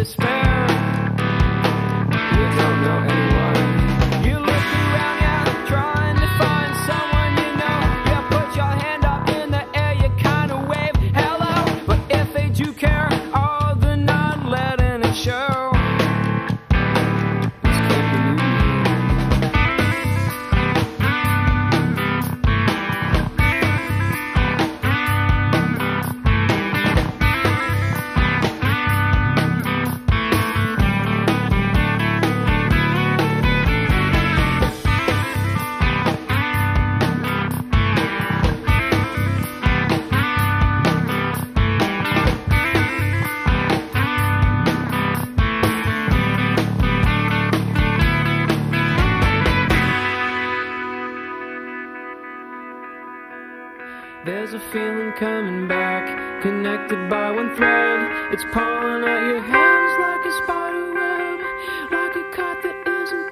despair. You don't know anyone. You look around, yeah, trying to find someone you know. You put your hand up in the air, you kind of wave hello. But if they do care, oh, they're not letting it show. There's a feeling coming back, connected by one thread. It's pulling at your hands like a spider web, like a cut that isn't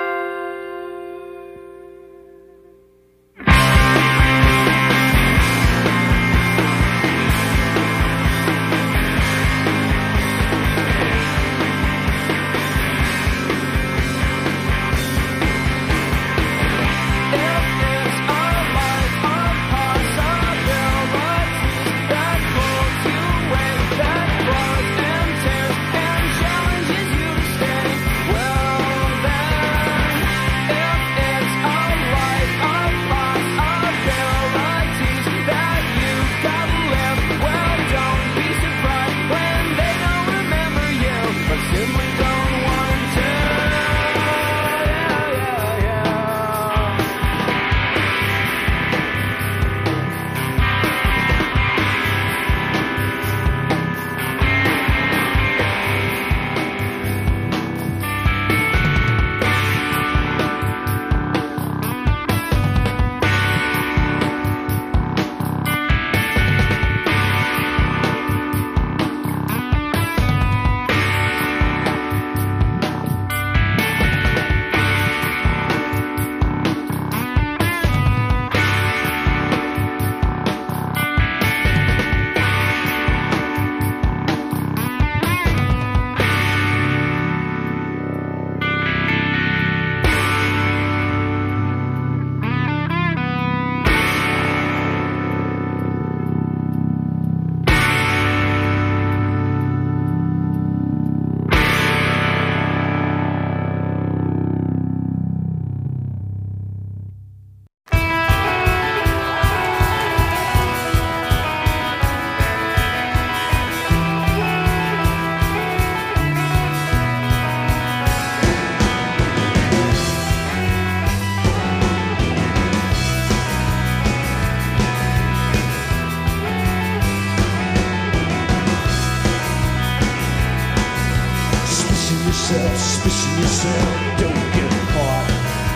Suspicion yourself, don't get caught.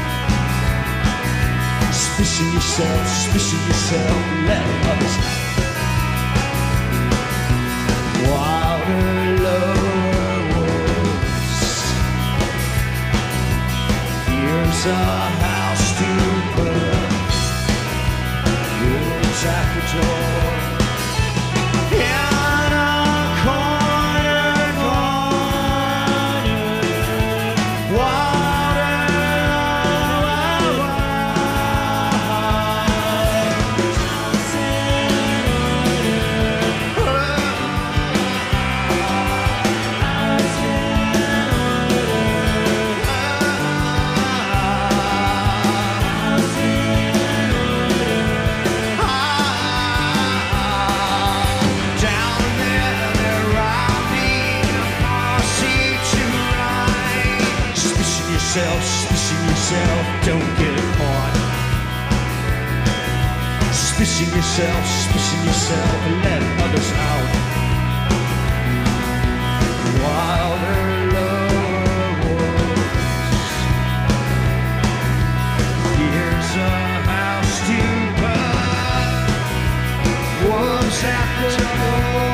Suspicion yourself, let others out. Wilder, lower woods. Here's a house to burn. Yours at the door. Suspicion yourself, don't get caught. Suspicion yourself, and let others out. Wilder, lower woods. Here's a house to burn. Wolves at the door.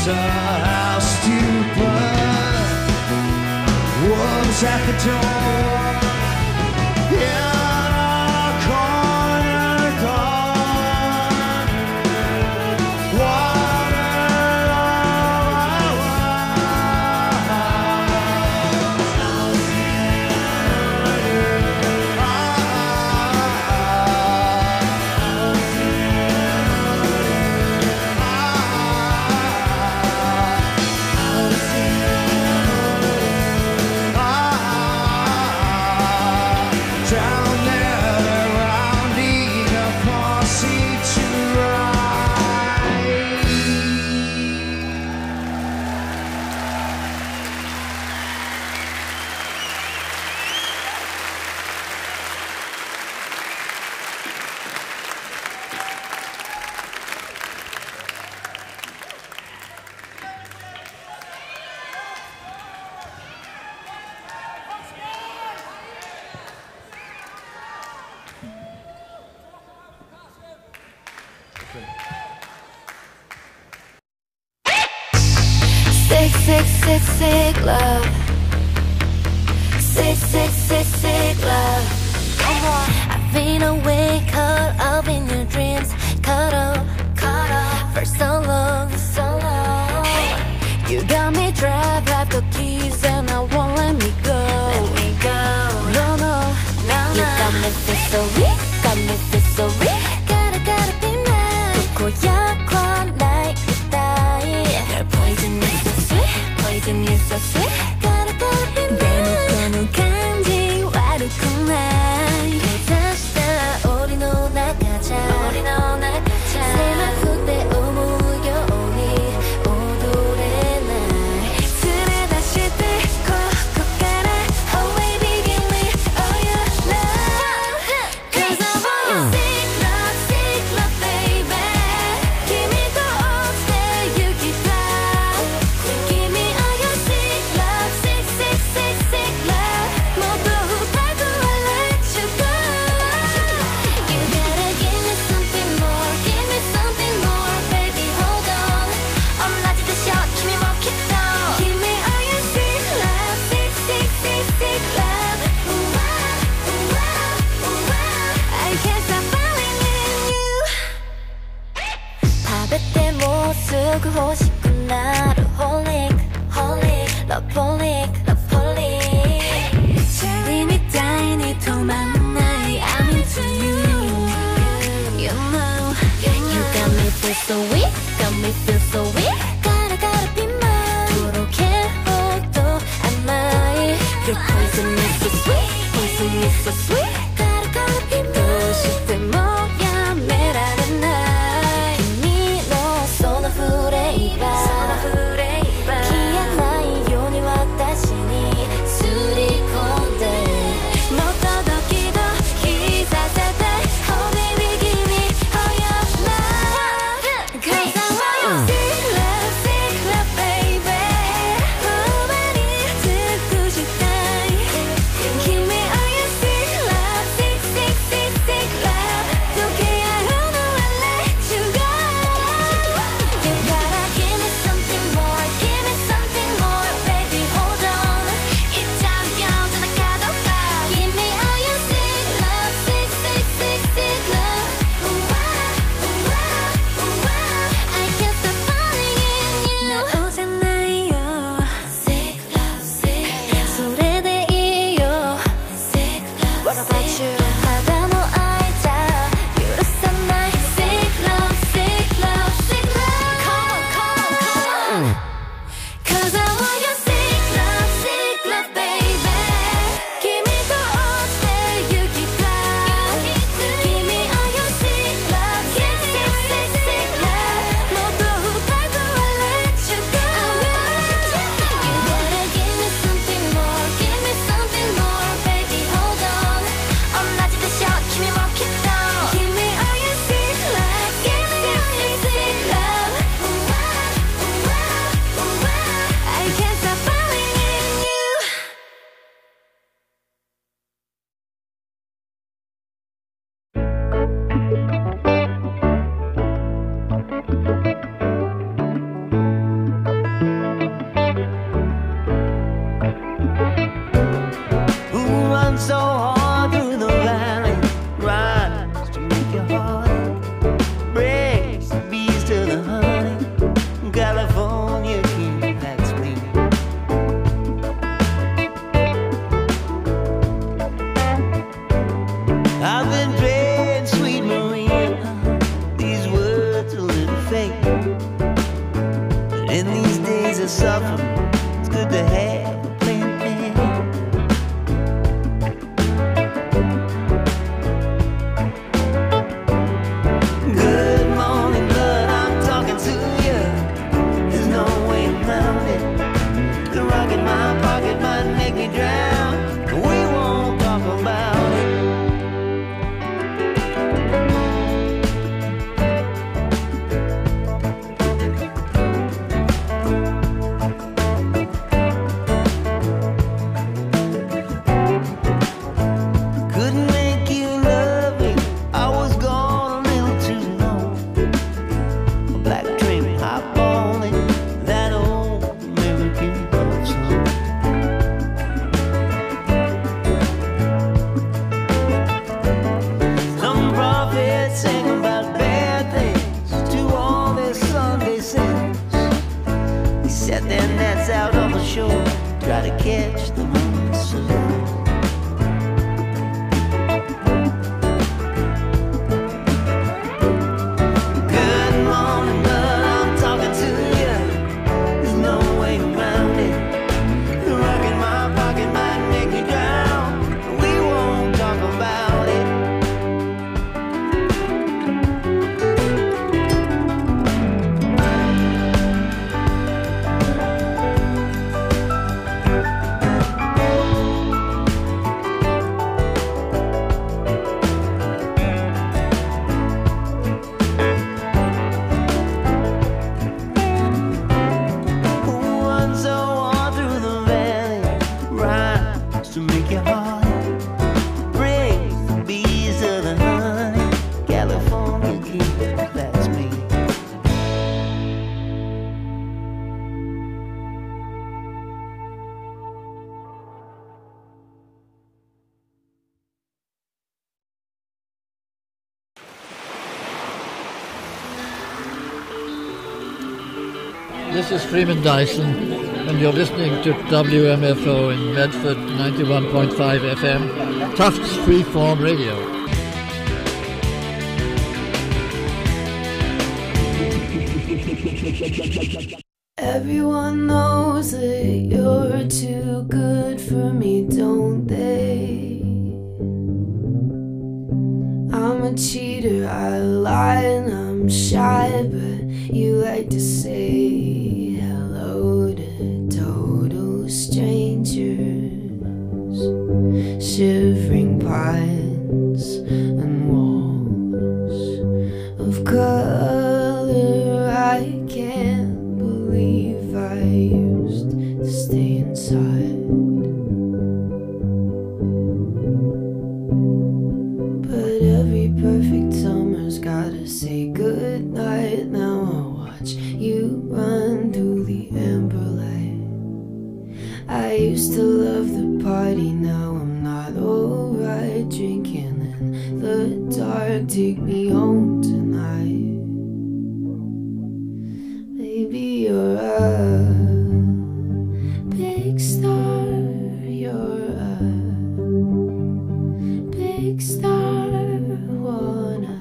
So how stupid. Wolves at the door. In a corner gone. Down there, they're rounding a posse to ride. Sick, sick, sick, sick love. Sick, sick, sick, sick love. Come on. I've been awake, caught up in your dreams. Caught up for so long, so long. You got me trapped, I've got keys and I won't let me go. Let me go. No, no, no, no. You got me feel so weak, got me feel so weak. Gotta be mine. 고약 like you die. Your poison is so sweet, poison is so sweet. Gotta be mine. 대놓고는 간지 와르구나. 다시다 우리 나가자. 세마 그대 오무요 오니 오도래 날. 술에 다시 들고 가라. Oh baby give me all your love. 'Cause I want you sick love baby. Give me the all day you keep down. Give me all your sick love, sick, sick, sick, sick love. 모두 흩어도 I let you go. You gotta give me something more, baby hold on. 엄라지도 shot, give me more kick down. Give me all your sick love, sick, sick, sick, sick love. Ooh, ah, ooh, ah, ooh, ah. I can't stop falling in you. 밥에 때 못 쓰고 싶은 나를 Love-holic 재림이 따윈이 도망 나이 I'm into you. You know you got me feel so weak, got me feel so weak. Gotta be mine. 부족해도 안 나이. Your poison is so sweet, poison is so sweet. Gotta be mine. 또 싶대 뭐야 매라는 날. 이미 너 손을 후레이바. 기억 나의 요니 왔다시니 술이 건데. 너 떠도기도 기사세대. Oh baby give me all your love. 'Cause I want you to suffer. It's good to have a plan. Good morning, blood, I'm talking to you. There's no way around it. The rock in my pocket might make me drown, but we won't talk about it. Couldn't make you love me, I was gone a little too long. A black train hop on it, that old American love song. Some prophets sing about bad things to all their Sunday sins. They set their nets out on the shore, try to catch the morning sun. Good morning, blood, I'm talking to you. There's no way around it. The rock in my pocket might make me drown, but we won't talk about it. One so on through the valley, rhymes to make your heart bring the bees of the honey. California gift, that's me. This is Freeman Dyson, and you're listening to WMFO in Medford 91.5 FM, Tufts Freeform Radio. Everyone knows that you're too good for me, don't they? I'm a cheater, I lie and I'm shy, but you like to say hello to total strangers, shivering pines and walls of color. I can't believe I used to stay inside, but every perfect summer's gotta say goodnight. Now I'll watch you run through the amber light. I used to love the party, now I'm not alright. Drinking in the dark, take me home tonight. Baby, you're a big star, you're a big star. Wanna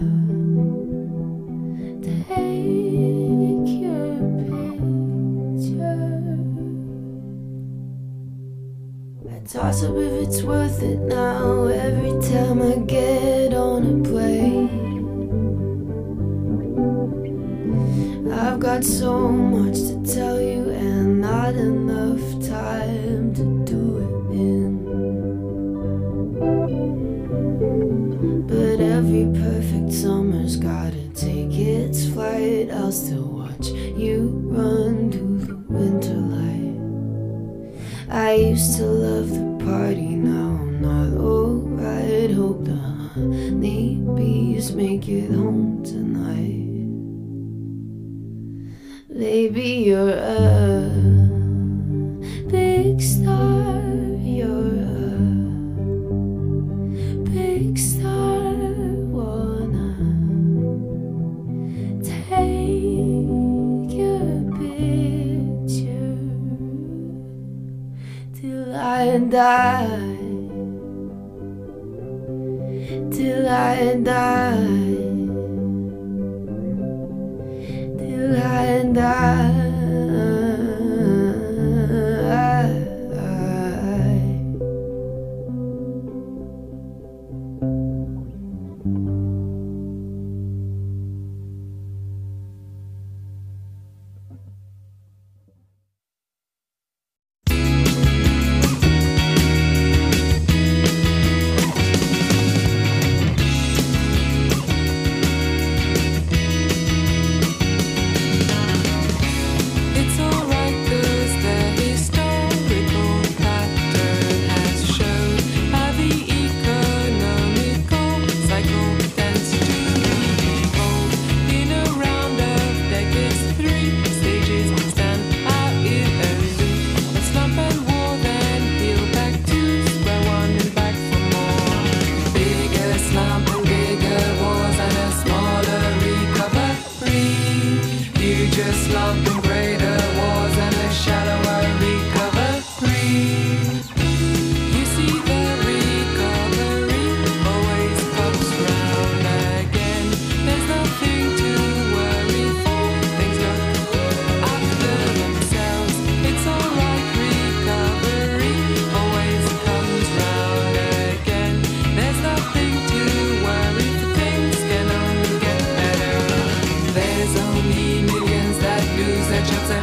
take your picture. I toss up if it's worth it now every time I get on a plane. I've got so much to tell you and not enough time to do it in. But every perfect summer's gotta take its flight. I'll still watch you run through the winter light. I used to love the party, now I'm not alright. Hope the honey bees make it home tonight. Baby, you're a big star, you're a big star. Wanna take your picture till I die, till I die, till I die. just lump in greater wars and the shallower recovery. You see the recovery always comes round again. There's nothing to worry for. Things look after themselves. It's alright, recovery always comes round again. There's nothing to worry for. Things can only get better. There's only millions that lose their jobs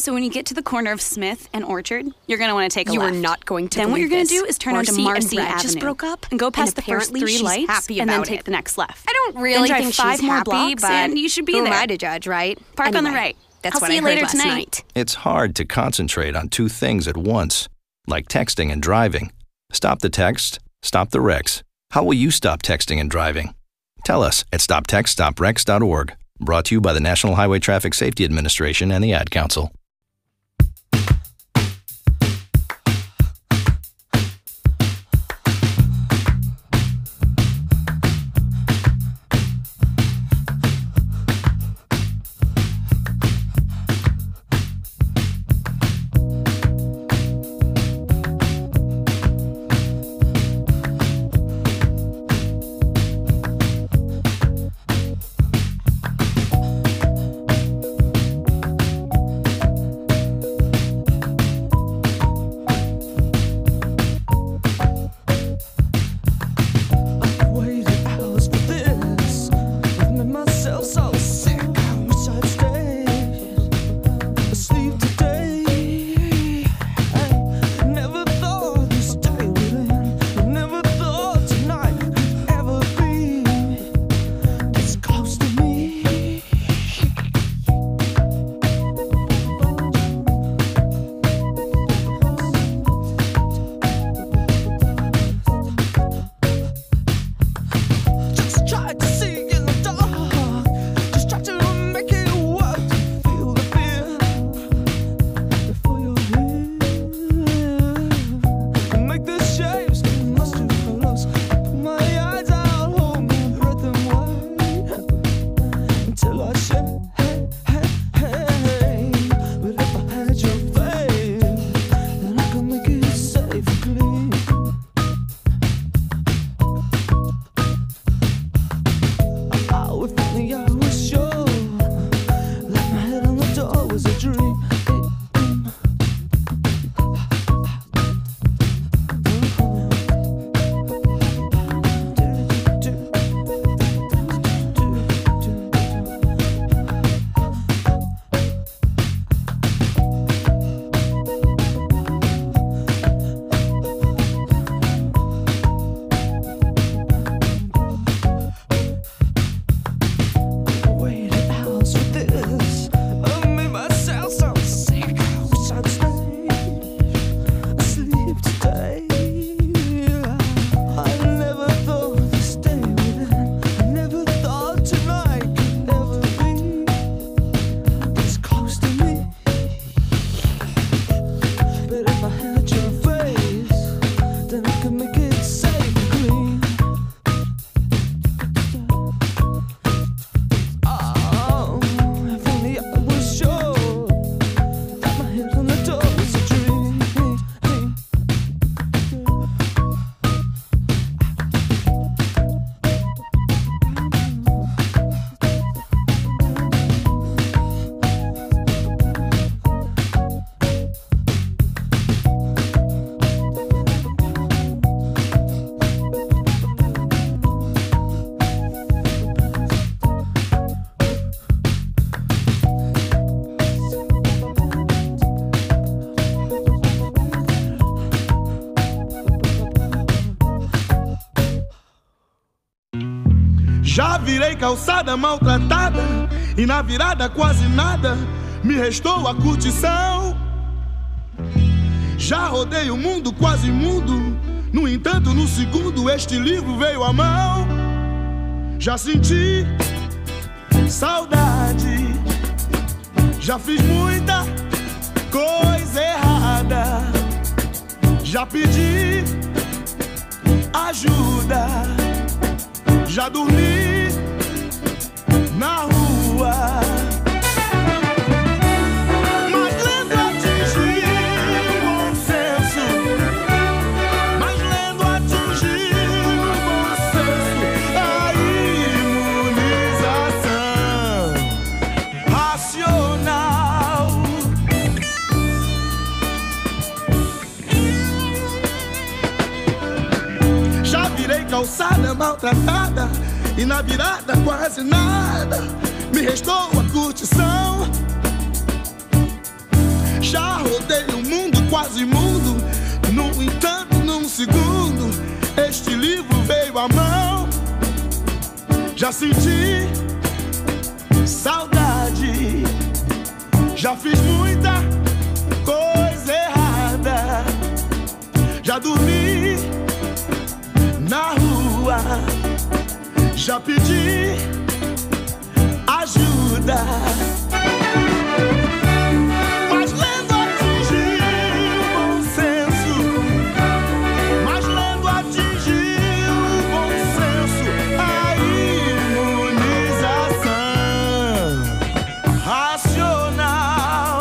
So when you get to the corner of Smith and Orchard, you're going to want to take a You left. are not going to Then what you're believe going to this. do is turn onto Marcy and Brad Avenue. just broke up, and go past and the first apparently 3 she's lights happy and then about take it. the next left. I don't really then drive think 5 she's more happy, blocks but and you should be who there. am I to judge, right? Park on the Anyway, right. That's I'll what see I you heard later last tonight. night. It's hard to concentrate on two things at once, like texting and driving. Stop the text, stop the wrecks. How will you stop texting and driving? Tell us at stoptextstopwrecks.org. Brought to you by the National Highway Traffic Safety Administration and the Ad Council. Já virei calçada maltratada e na virada quase nada me restou a curtição. Já rodei o mundo quase imundo, no entanto no segundo este livro veio à mão. Já senti saudade, já fiz muita coisa errada, já pedi ajuda, já dormi na rua, mas lendo atingi o bom senso, mas lendo atingi o bom senso, a imunização racional. Já virei calçada maltratada e na virada quase nada me restou a curtição. Já rodei o mundo, quase mundo. No entanto, num segundo, este livro veio à mão. Já senti saudade. Já fiz muita coisa errada. Já dormi na rua. Já pedi ajuda. Mas lendo atingiu o bom senso. Mas lendo atingiu o bom senso. A imunização racional.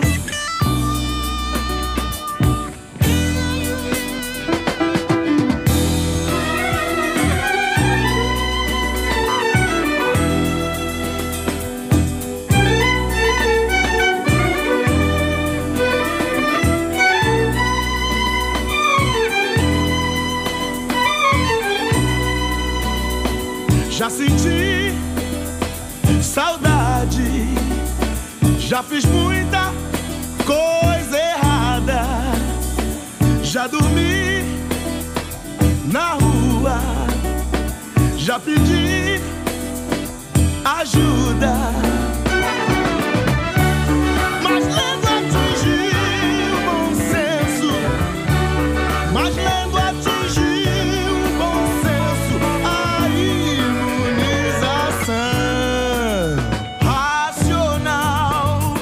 Já senti saudade. Já fiz muita coisa errada. Já dormi na rua. Já pedi ajuda. Mas lendo atingiu o bom senso. Mas lendo atingiu o bom senso. A imunização racional.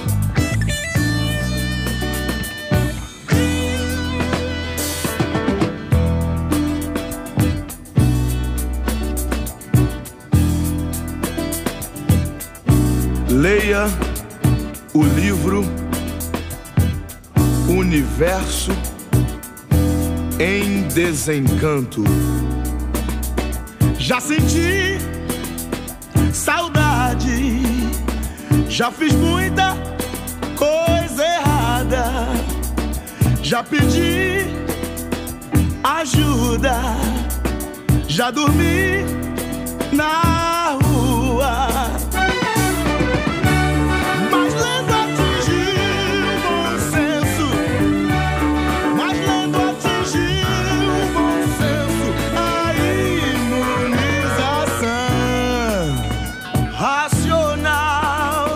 Leia o livro Universo em Desencanto. Já senti saudade. Já fiz muita coisa errada. Já pedi ajuda. Já dormi na rua. Mas lendo atingiu o bom senso. Mas lendo atingiu o bom senso. A imunização racional.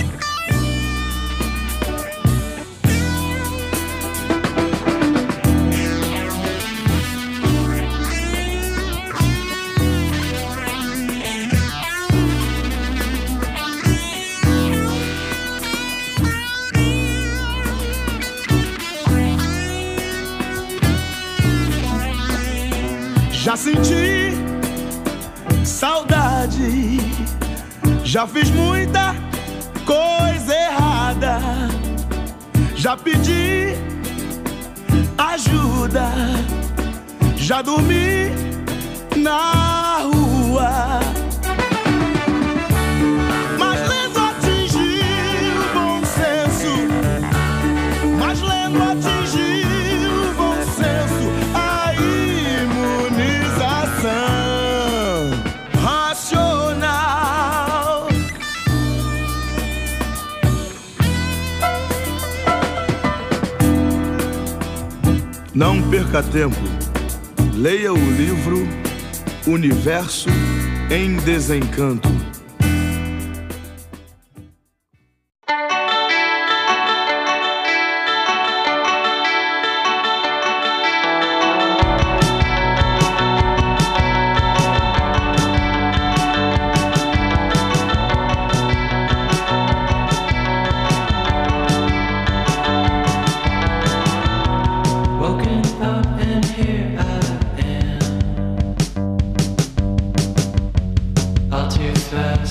Já senti saudade. Já fiz muita coisa errada. Já pedi ajuda. Já dormi na rua. Mas lendo atingiu o bom senso. Mas lendo atingiu o bom senso. A imunização racional. Não perca tempo. Leia o livro Universo em Desencanto. Woken up and here I am, all too fast.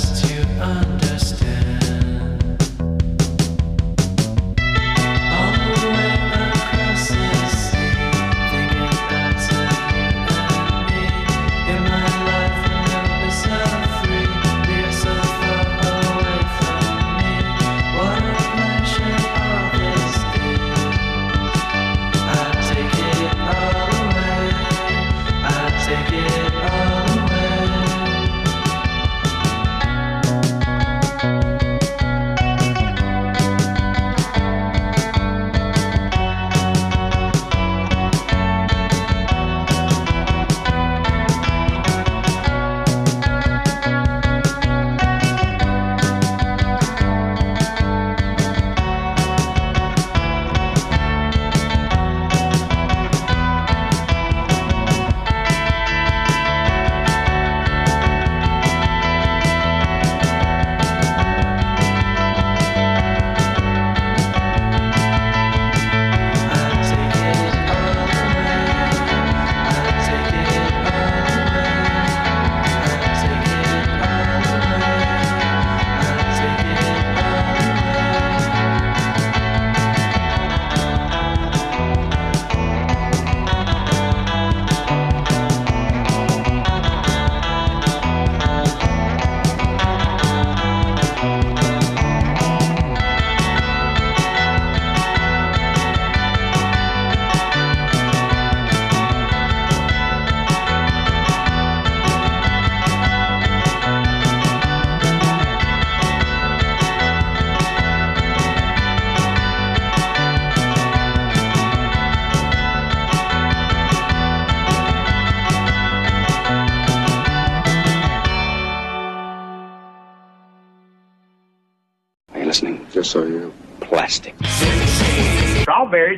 Yes, I am. Plastic. Strawberries.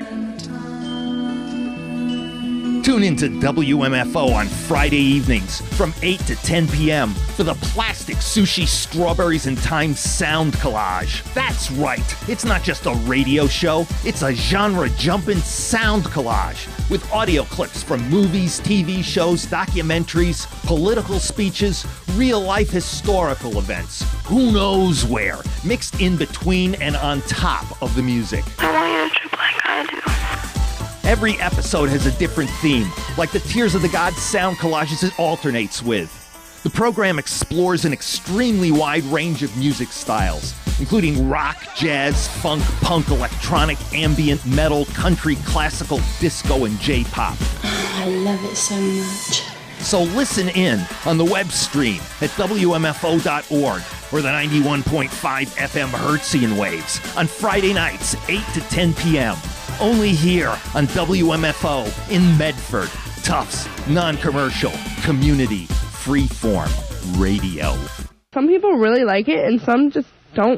Tune into WMFO on Friday evenings from 8 to 10 p.m. for the Plastic Sushi Strawberries and Time Sound Collage. That's right, it's not just a radio show, it's a genre-jumping sound collage with audio clips from movies, TV shows, documentaries, political speeches, real-life historical events, who knows where, mixed in between and on top of the music. I want you to trip like I do. Every episode has a different theme, like the Tears of the Gods sound collages it alternates with. The program explores an extremely wide range of music styles, including rock, jazz, funk, punk, electronic, ambient, metal, country, classical, disco, and J-pop. I love it so much. So listen in on the web stream at WMFO.org or the 91.5 FM Hertzian waves on Friday nights, 8 to 10 p.m. Only here on WMFO in Medford. Tufts, non-commercial, community, freeform radio. Some people really like it and some just don't.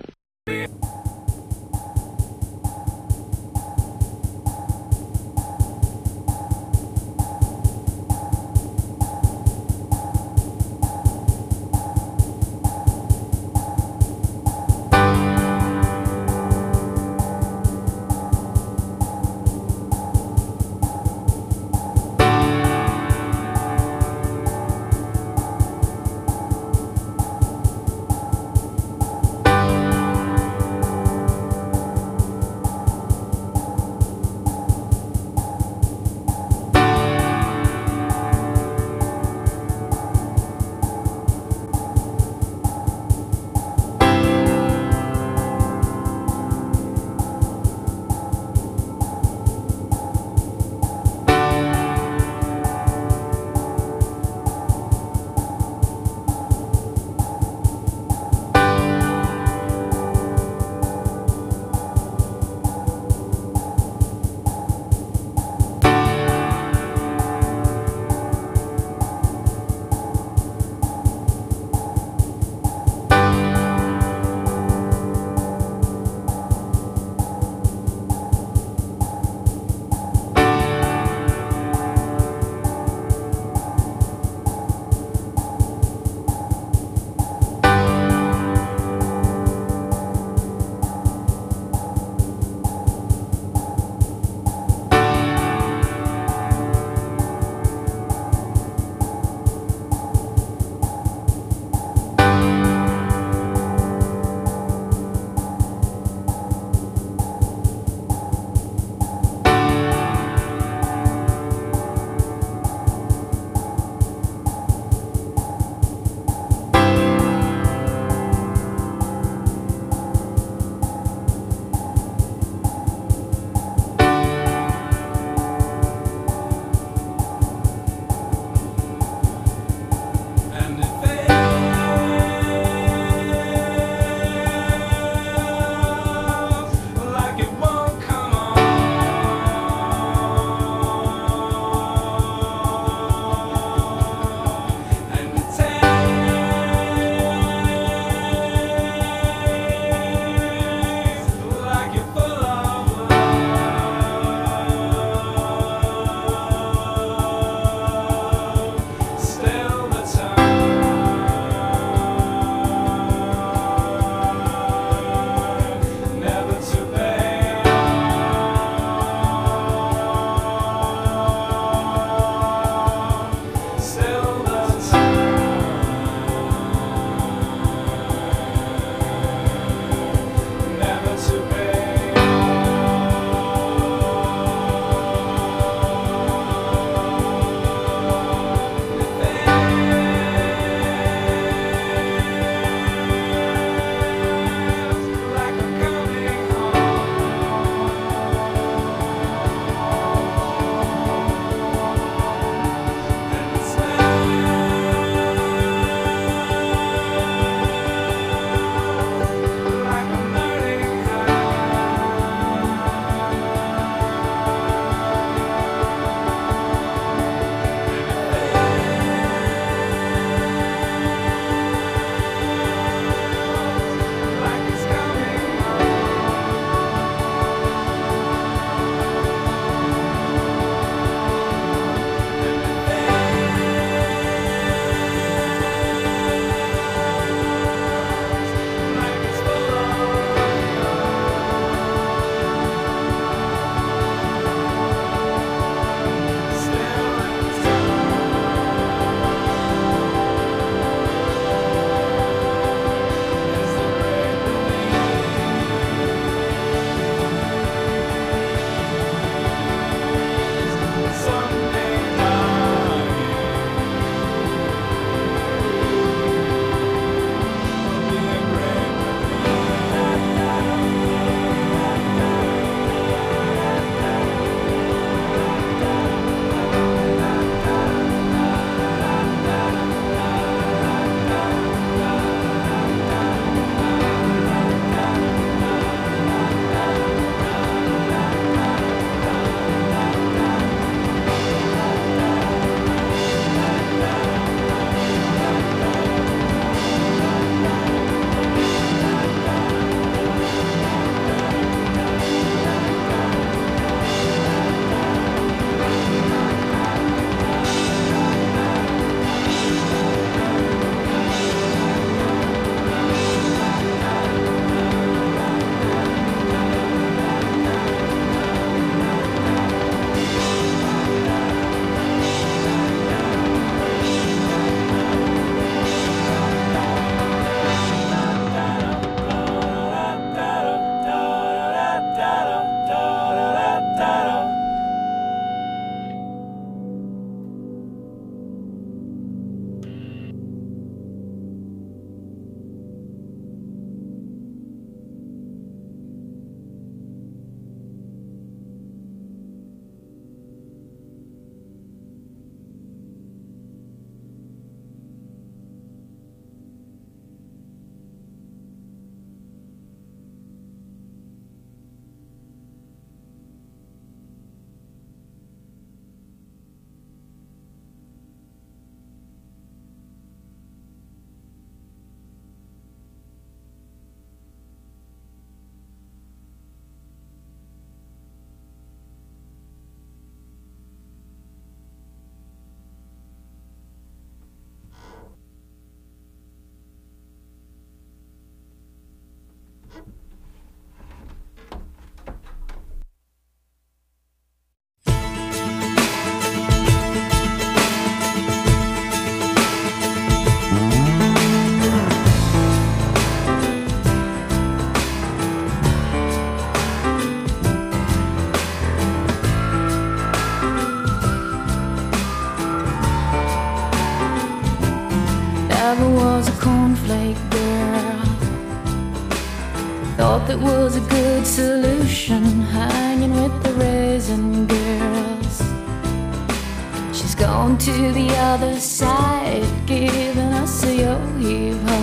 was a cornflake girl. Thought that was a good solution, hanging with the raisin girls. She's gone to the other side, giving us a yo-yo.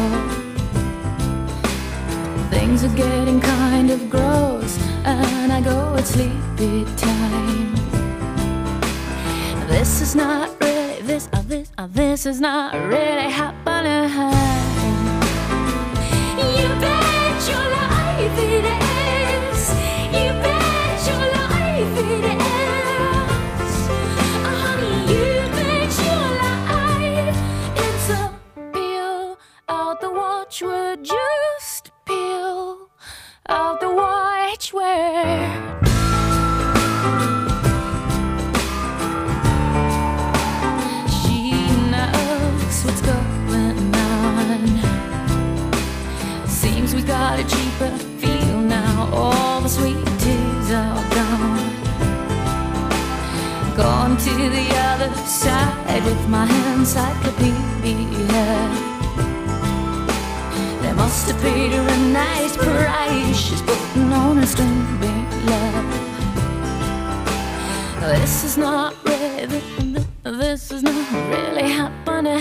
Things are getting kind of gross, and I go at sleepy time. This is not really, this is not really happening. You bet your life it is. You bet your life it is. Honey, you bet your life. It's a peel out the watchword, just peel out the watchword. What's going on? Seems we got a cheaper feel now. All the sweet teas are gone. Gone to the other side with my encyclopedia. They must have paid her a nice price. She's putting on a string love. This is not really, this is not really happening.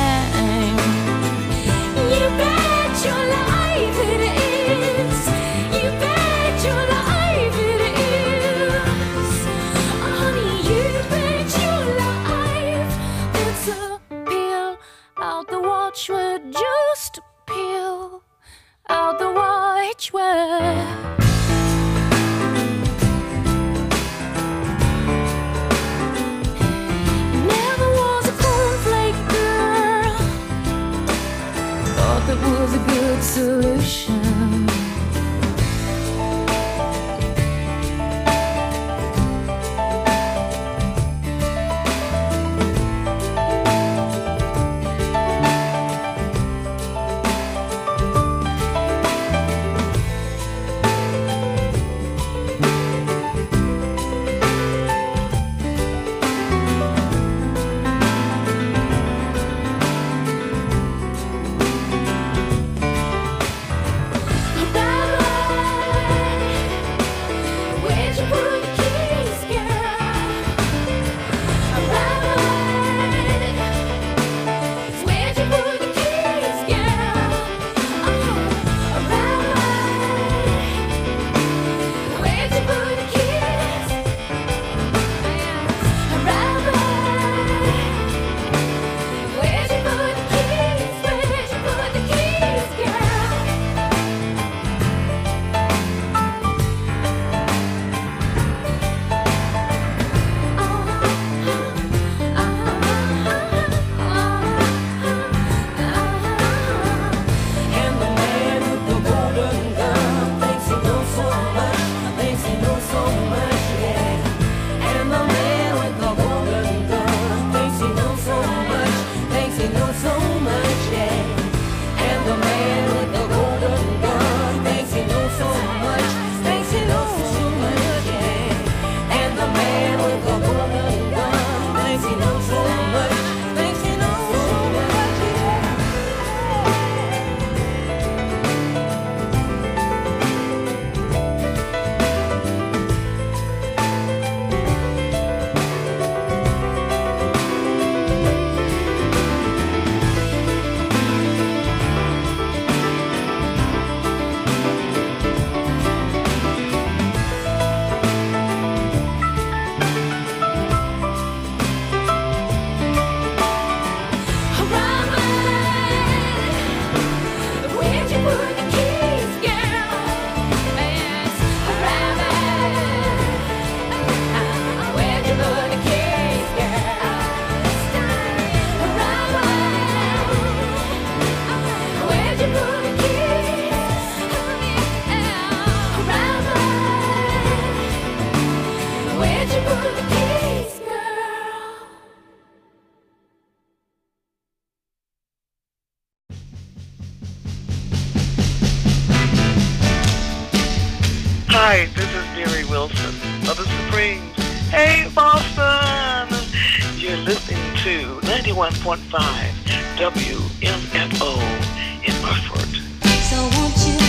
You bet your life it is. You bet your life it is. Honey, you bet your life. It's a peel out the watchword, just peel out the watchword. That was a good solution. Hi, this is Mary Wilson of the Supremes. Hey, Boston! You're listening to 91.5 WMFO in Burford. So won't you